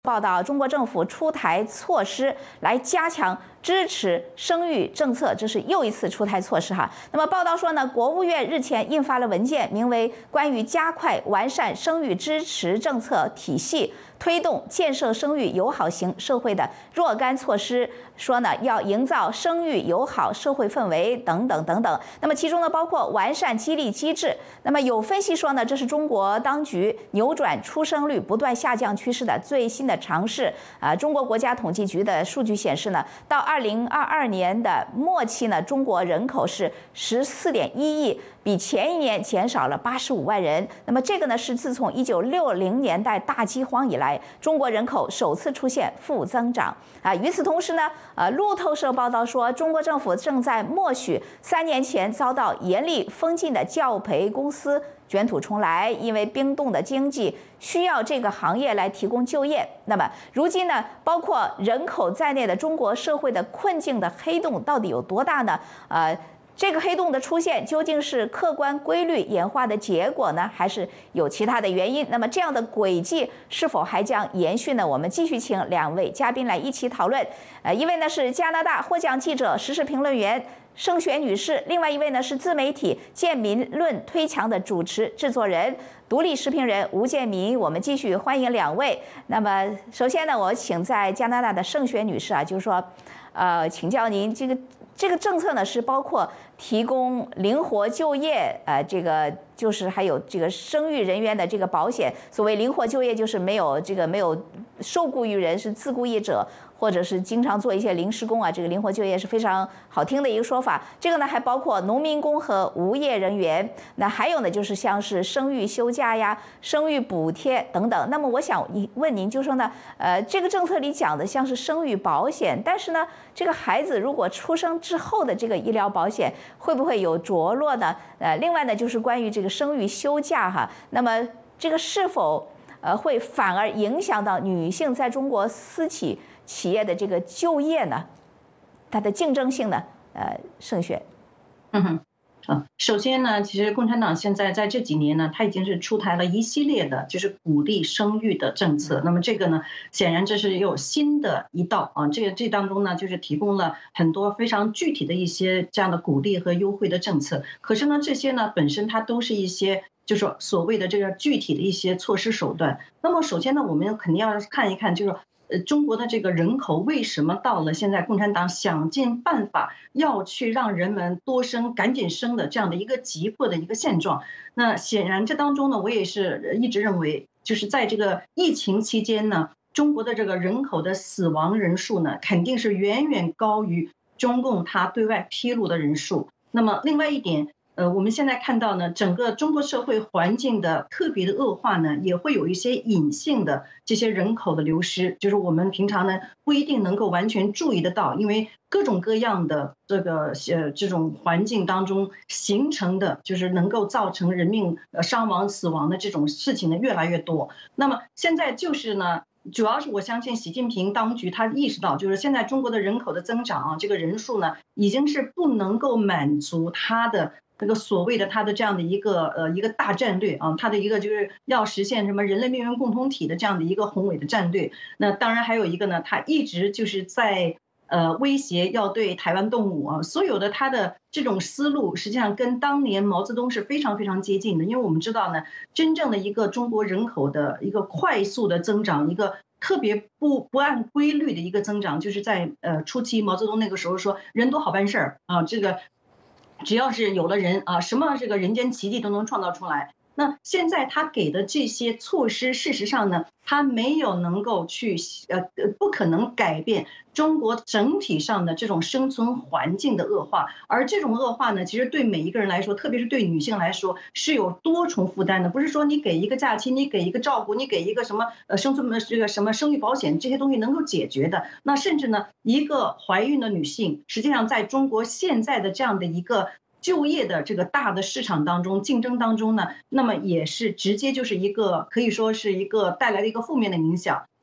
报道，中国政府出台措施来加强支持生育政策，这是又一次出台措施哈。那么报道说呢，国务院日前印发了文件，名为《关于加快完善生育支持政策体系，推动建设生育友好型社会的若干措施》，说呢要营造生育友好社会氛围等等等等。那么其中呢包括完善激励机制。那么有分析说呢，这是中国当局扭转出生率不断下降趋势的最新的尝试。中国国家统计局的数据显示呢，到2022年的末期呢，中国人口是14.1亿，比前一年减少了85万人。那么这个呢是自从1960年代大饥荒以来，中国人口首次出现负增长。与此同时呢，路透社报道说，中国政府正在默许3年前遭到严厉封禁的教培公司卷土重来，因为冰冻的经济需要这个行业来提供就业。那么如今呢，包括人口在内的中国社会的困境的黑洞到底有多大呢？这个黑洞的出现究竟是客观规律演化的结果呢，还是有其他的原因？那么这样的轨迹是否还将延续呢？我们继续请2位嘉宾来一起讨论。一位呢是加拿大获奖记者、时事评论员盛雪女士，另外一位呢是自媒体建民论推墙的主持制作人、独立时评人吴建民。我们继续欢迎2位。那么首先呢，我请在加拿大的盛雪女士就是说，请教您这个政策呢是包括提供灵活就业，这个就是还有这个生育人员的这个保险。所谓灵活就业，就是没有受雇于人，是自雇业者，或者是经常做一些临时工这个灵活就业是非常好听的一个说法。这个呢还包括农民工和无业人员。那还有呢就是像是生育休假呀、生育补贴等等。那么我想问您，就说呢，这个政策里讲的像是生育保险，但是呢，这个孩子如果出生之后的这个医疗保险会不会有着落呢？另外呢就是关于这个生育休假那么这个是否会反而影响到女性在中国私企业的这个就业呢？它的竞争性呢？盛雪。 首先呢，其实共产党现在在这几年呢，它已经是出台了一系列的就是鼓励生育的政策。那么这个呢，显然这是有新的一道这当中呢，就是提供了很多非常具体的一些这样的鼓励和优惠的政策。可是呢，这些呢本身它都是一些就是说所谓的这个具体的一些措施手段。那么首先呢，我们肯定要看一看，就是中国的这个人口为什么到了现在共产党想尽办法要去让人们多生、赶紧生的这样的一个急迫的一个现状？那显然这当中呢，我也是一直认为，就是在这个疫情期间呢，中国的这个人口的死亡人数呢，肯定是远远高于中共它对外披露的人数。那么另外一点，我们现在看到呢，整个中国社会环境的特别的恶化呢，也会有一些隐性的这些人口的流失，就是我们平常呢不一定能够完全注意得到，因为各种各样的这种环境当中形成的，就是能够造成人命伤亡、死亡的这种事情呢越来越多。那么现在就是呢，主要是我相信习近平当局他意识到，就是现在中国的人口的增长这个人数呢，已经是不能够满足他的这个所谓的他的这样的一个大战略他的一个就是要实现什么人类命运共同体的这样的一个宏伟的战略。那当然还有一个呢，他一直就是在威胁要对台湾动武所有的他的这种思路实际上跟当年毛泽东是非常非常接近的。因为我们知道呢，真正的一个中国人口的一个快速的增长，一个特别不按规律的一个增长，就是在初期毛泽东那个时候说人多好办事儿这个只要是有了人什么这个人间奇迹都能创造出来。那现在他给的这些措施，事实上呢，他没有能够去不可能改变中国整体上的这种生存环境的恶化。而这种恶化呢，其实对每一个人来说，特别是对女性来说，是有多重负担的。不是说你给一个假期，你给一个照顾，你给一个什么生存这个什么生育保险这些东西能够解决的。那甚至呢，一个怀孕的女性，实际上在中国现在的这样的一个就业的这个大的市场当中，竞争当中呢，那么也是直接就是一个可以说是一个带来的一个负面的影响。那么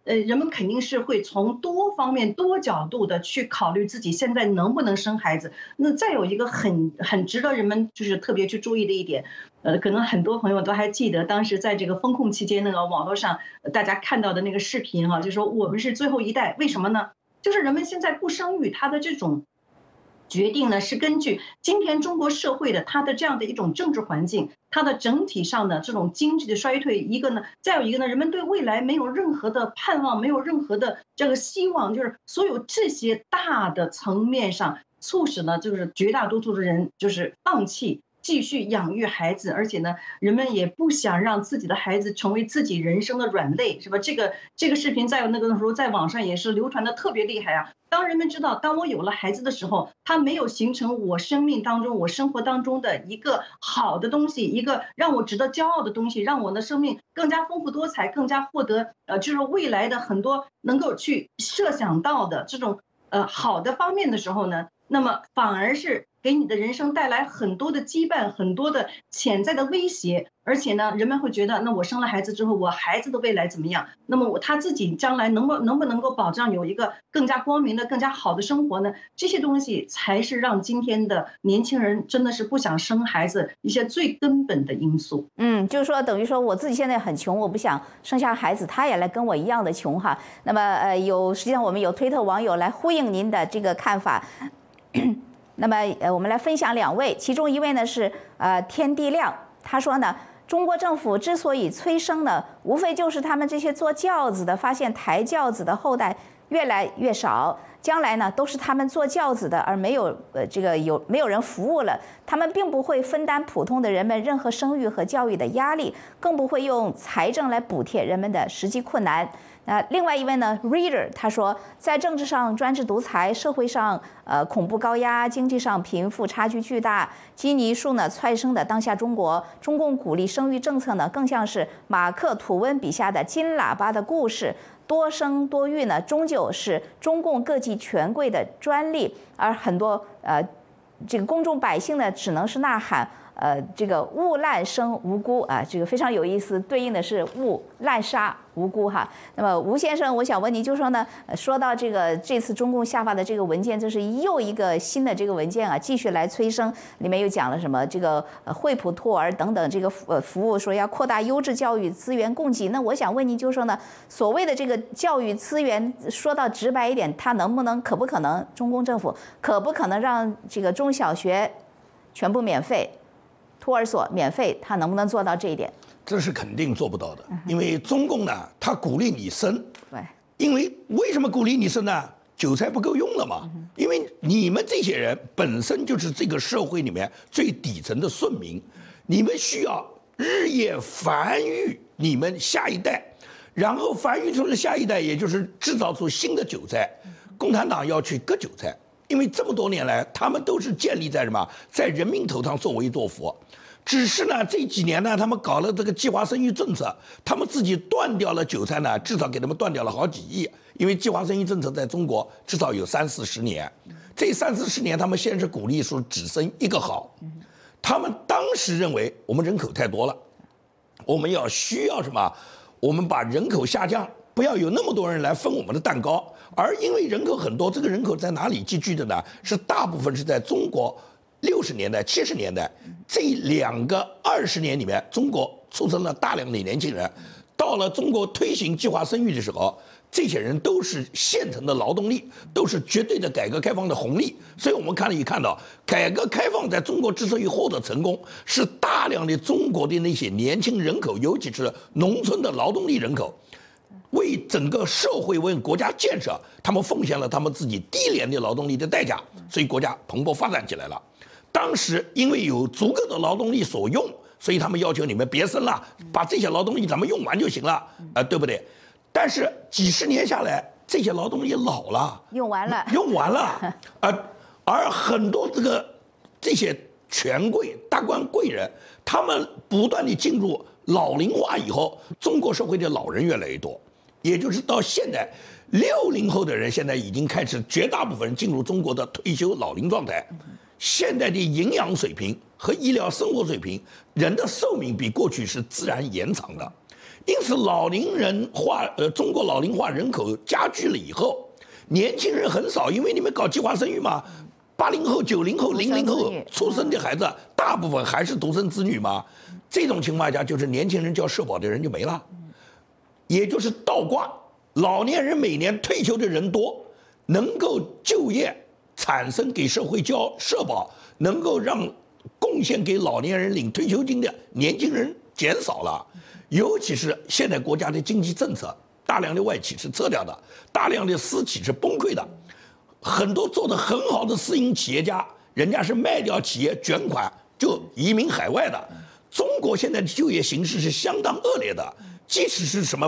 人们肯定是会从多方面、多角度的去考虑自己现在能不能生孩子。那再有一个很值得人们就是特别去注意的一点，可能很多朋友都还记得，当时在这个封控期间，那个网络上大家看到的那个视频哈，就说我们是最后一代，为什么呢？就是人们现在不生育，他的这种决定呢，是根据今天中国社会的它的这样的一种政治环境，它的整体上的这种经济的衰退，一个呢，再有一个呢，人们对未来没有任何的盼望，没有任何的这个希望，就是所有这些大的层面上，促使呢，就是绝大多数的人就是放弃继续养育孩子，而且呢，人们也不想让自己的孩子成为自己人生的软肋，是吧？这个视频在那个时候在网上也是流传的特别厉害啊。当人们知道，当我有了孩子的时候，他没有形成我生命当中、我生活当中的一个好的东西，一个让我值得骄傲的东西，让我的生命更加丰富多彩，更加获得就是未来的很多能够去设想到的这种好的方面的时候呢，那么反而是给你的人生带来很多的羁绊，很多的潜在的威胁，而且呢，人们会觉得，那我生了孩子之后，我孩子的未来怎么样？那么他自己将来能不能够保障有一个更加光明的、更加好的生活呢？这些东西才是让今天的年轻人真的是不想生孩子一些最根本的因素。 就是说，等于说我自己现在很穷，我不想生下孩子，他也来跟我一样的穷哈。那么实际上我们有推特网友来呼应您的这个看法。那么我们来分享2位，其中一位呢是天地亮，他说呢，中国政府之所以催生呢，无非就是他们这些坐轿子的发现抬轿子的后代越来越少，将来呢都是他们坐轿子的，而没有没有人服务了，他们并不会分担普通的人们任何生育和教育的压力，更不会用财政来补贴人们的实际困难。另外一位呢 ，Reader 他说，在政治上专制独裁，社会上恐怖高压，经济上贫富差距巨大，基尼数呢蹿升的当下中国，中共鼓励生育政策呢，更像是马克吐温笔下的金喇叭的故事。多生多育呢，终究是中共各级权贵的专利，而很多这个公众百姓呢，只能是呐喊。这个勿滥生无辜啊，这个非常有意思，对应的是勿滥杀无辜哈。那么吴先生，我想问您，就说呢，说到这次中共下发的这个文件，这是又一个新的这个文件啊，继续来催生，里面又讲了什么这个惠普托儿等等这个服务，说要扩大优质教育资源供给。那我想问您，就说呢，所谓的这个教育资源，说到直白一点，它可不可能中共政府可不可能让这个中小学全部免费？托儿所免费，他能不能做到这一点？ 这是肯定做不到的，因为中共呢，他鼓励你生， 对， 因为什么鼓励你生呢？韭菜不够用了嘛，因为你们这些人本身就是这个社会里面最底层的顺民，你们需要日夜繁育你们下一代，然后繁育出的下一代，也就是制造出新的韭菜，共产党要去割韭菜。因为这么多年来，他们都是建立在什么，在人民头上作威作福。只是呢，这几年呢，他们搞了这个计划生育政策，他们自己断掉了韭菜呢，至少给他们断掉了好几亿。因为计划生育政策在中国至少有30-40年，这30-40年他们先是鼓励说只生一个好，他们当时认为我们人口太多了，我们需要什么？我们把人口下降。不要有那么多人来分我们的蛋糕，而因为人口很多，这个人口在哪里集聚的呢？是大部分是在中国60年代、70年代这2个20年里面，中国出生了大量的年轻人。到了中国推行计划生育的时候，这些人都是现成的劳动力，都是绝对的改革开放的红利。所以我们看到，改革开放在中国之所以获得成功，是大量的中国的那些年轻人口，尤其是农村的劳动力人口。为整个社会、为国家建设，他们奉献了他们自己低廉的劳动力的代价，所以国家蓬勃发展起来了。当时因为有足够的劳动力所用，所以他们要求你们别生了，把这些劳动力咱们用完就行了，对不对？但是几十年下来，这些劳动力老了， 用完了，而很多这些权贵、大官贵人，他们不断地进入老龄化以后，中国社会的老人越来越多。也就是到现在，60后的人现在已经开始，绝大部分人进入中国的退休老龄状态。现在的营养水平和医疗生活水平，人的寿命比过去是自然延长的。 因此老龄人化，中国老龄化人口加剧了以后，年轻人很少，因为你们搞计划生育嘛。80后、90后、00后出生的孩子，大部分还是独生子女嘛。这种情况下，就是年轻人交社保的人就没了，也就是倒挂。老年人每年退休的人多，能够就业产生给社会交社保，能够让贡献给老年人领退休金的年轻人减少了。尤其是现在国家的经济政策，大量的外企是撤掉的，大量的私企是崩溃的。很多做得很好的私营企业家，人家是卖掉企业卷款就移民海外的。中国现在的就业形势是相当恶劣的，即使是什么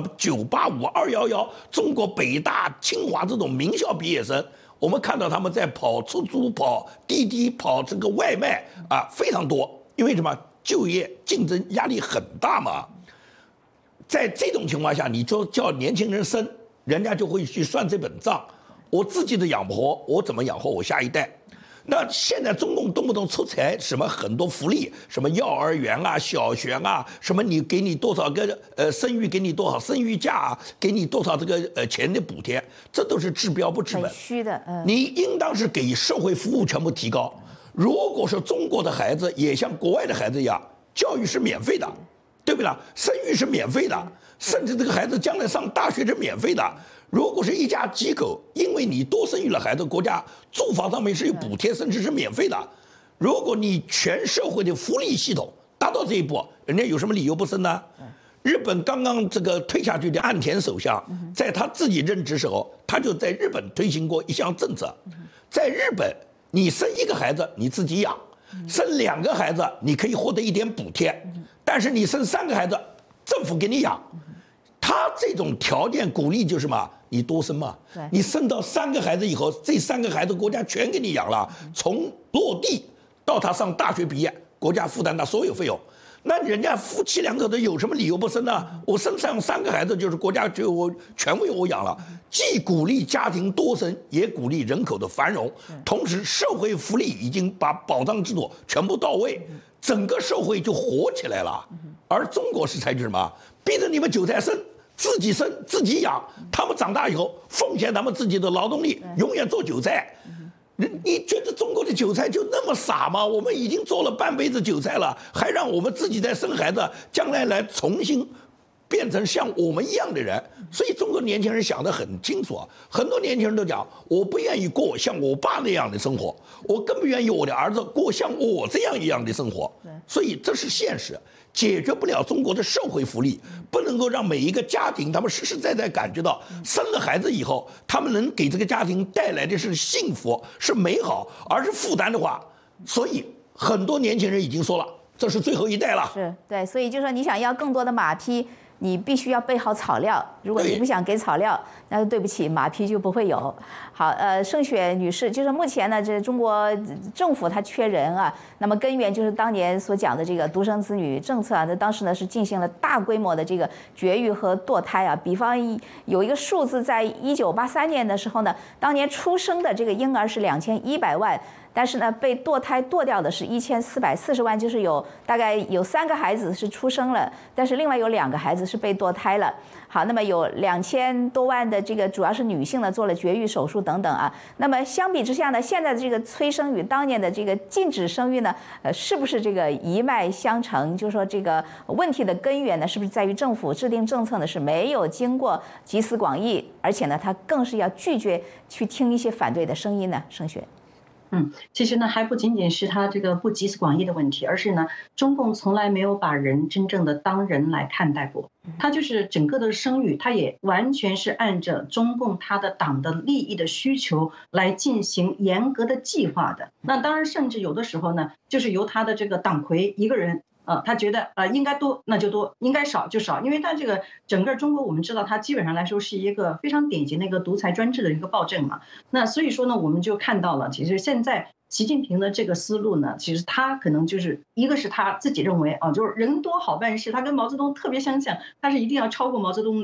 985、211，中国北大、清华这种名校毕业生，我们看到他们在跑出租、跑滴滴、跑这个外卖啊，非常多。因为什么？就业竞争压力很大嘛。在这种情况下，你就叫年轻人生，人家就会去算这本账。我自己都养不活，我怎么养活我下一代？那现在中共动不动出台什么很多福利，什么幼儿园啊、小学啊，什么你给你多少个生育，给你多少生育假啊，给你多少这个钱的补贴，这都是治标不治本， 很虚的。 你应当是给社会服务全部提高。如果说中国的孩子也像国外的孩子一样，教育是免费的，对不对？生育是免费的，甚至这个孩子将来上大学是免费的。如果是一家几口，因为你多生育了孩子，国家住房上面是有补贴，甚至是免费的。如果你全社会的福利系统达到这一步，人家有什么理由不生呢？日本刚刚这个退下去的岸田首相，在他自己任职时候，他就在日本推行过一项政策，在日本你生1个孩子你自己养，生2个孩子你可以获得一点补贴，但是你生3个孩子，政府给你养。他这种条件鼓励就是嘛，你多生嘛，你生到3个孩子以后，这3个孩子国家全给你养了，从落地到他上大学毕业，国家负担他所有费用。那人家夫妻2口的有什么理由不生呢？我生上3个孩子，就是国家就我全为我养了，既鼓励家庭多生，也鼓励人口的繁荣，同时社会福利已经把保障制度全部到位，整个社会就活起来了。而中国是采取什么？逼着你们韭菜生。自己生自己养，他们长大以后奉献他们自己的劳动力，永远做韭菜。你觉得中国的韭菜就那么傻吗？我们已经做了半辈子韭菜了，还让我们自己再生孩子，将来来重新变成像我们一样的人。所以中国年轻人想得很清楚啊，很多年轻人都讲，我不愿意过像我爸那样的生活，我更不愿意我的儿子过像我这样一样的生活。所以这是现实。解决不了中国的社会福利，不能够让每一个家庭他们实实在在感觉到生了孩子以后，他们能给这个家庭带来的是幸福、是美好，而是负担的话，所以很多年轻人已经说了，这是最后一代了。 是对，所以就说你想要更多的马匹，你必须要备好草料。如果你不想给草料，那就对不起，马匹就不会有。好，盛雪女士，就是目前呢，这中国政府它缺人啊，那么根源就是当年所讲的这个独生子女政策啊，那当时呢是进行了大规模的这个绝育和堕胎啊。比方有一个数字，在1983年的时候呢，当年出生的这个婴儿是2100万。但是呢，被堕胎堕掉的是1440万，就是大概有3个孩子是出生了，但是另外有2个孩子是被堕胎了。好，那么有2000多万的这个主要是女性呢做了绝育手术等等啊。那么相比之下呢，现在的这个催生与当年的这个禁止生育呢，是不是这个一脉相承？就是说这个问题的根源呢，是不是在于政府制定政策呢是没有经过集思广益，而且呢，它更是要拒绝去听一些反对的声音呢？盛雪。 其实呢，还不仅仅是他这个不集思广益的问题，而是呢，中共从来没有把人真正的当人来看待过。他就是整个的生育，他也完全是按照中共他的党的利益的需求来进行严格的计划的。那当然，甚至有的时候呢，就是由他的这个党魁一个人。他觉得应该多那就多，应该少就少，因为他这个整个中国我们知道，它基本上来说是一个非常典型的一个独裁专制的一个暴政嘛。那所以说呢，我们就看到了，其实现在习近平的这个思路呢，其实他可能就是一个是他自己认为就是人多好办事，他跟毛泽东特别相像，他是一定要超过毛泽东的。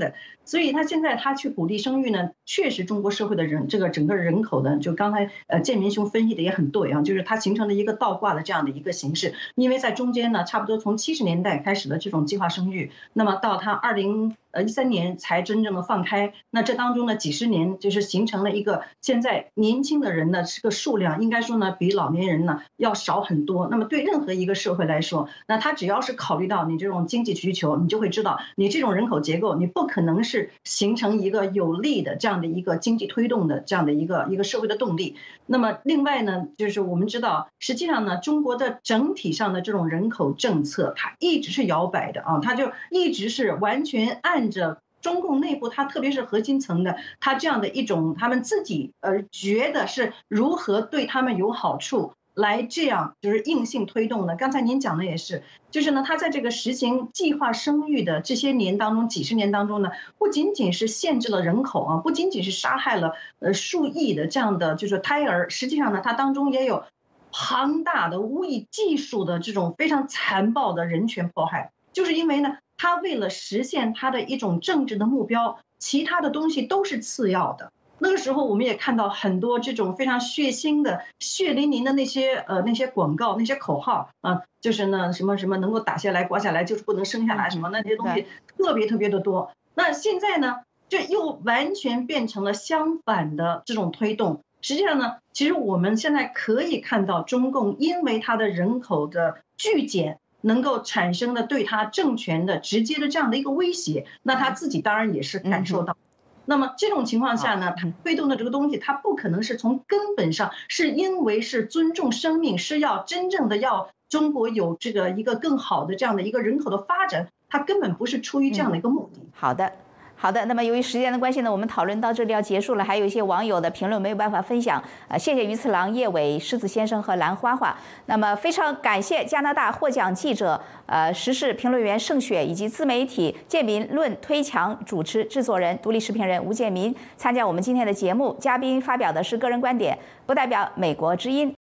所以他现在他去鼓励生育呢，确实中国社会的这个整个人口的，就刚才建民兄分析的也很对啊，就是它形成了一个倒挂的这样的一个形式。因为在中间呢，差不多从70年代开始的这种计划生育，那么到他2013年才真正的放开，那这当中呢几十年就是形成了一个现在年轻的人呢这个数量应该说呢比老年人呢要少很多。那么对任何一个社会来说，那他只要是考虑到你这种经济需求，你就会知道你这种人口结构，你不可能是形成一个有利的这样的一个经济推动的这样的一个社会的动力。那么另外呢，就是我们知道，实际上呢，中国的整体上的这种人口政策，它一直是摇摆的啊，它就一直是完全按着中共内部，它特别是核心层的，它这样的一种他们自己觉得是如何对他们有好处。来这样就是硬性推动的。刚才您讲的也是，就是呢，他在这个实行计划生育的这些年当中，几十年当中呢，不仅仅是限制了人口啊，不仅仅是杀害了数亿的这样的就是胎儿，实际上呢，它当中也有庞大的无以计数的这种非常残暴的人权迫害。就是因为呢，他为了实现他的一种政治的目标，其他的东西都是次要的。那个时候我们也看到很多这种非常血腥的、血淋淋的那些广告、那些口号啊，就是呢什么什么能够打下来、刮下来，就是不能生下来，什么那些东西特别特别的多。那现在呢，这又完全变成了相反的这种推动。实际上呢，其实我们现在可以看到，中共因为它的人口的剧减，能够产生的对它政权的直接的这样的一个威胁，那他自己当然也是感受到。那么这种情况下呢，它推动的这个东西，它不可能是从根本上，是因为是尊重生命，是要真正的要中国有这个一个更好的这样的一个人口的发展，它根本不是出于这样的一个目的。 好的。好的，那么由于时间的关系呢，我们讨论到这里要结束了。还有一些网友的评论没有办法分享，谢谢鱼次郎、叶伟、狮子先生和兰花花。那么非常感谢加拿大获奖记者、时事评论员盛雪以及自媒体建民论推墙主持制作人、独立时评人吴建民参加我们今天的节目。嘉宾发表的是个人观点，不代表美国之音。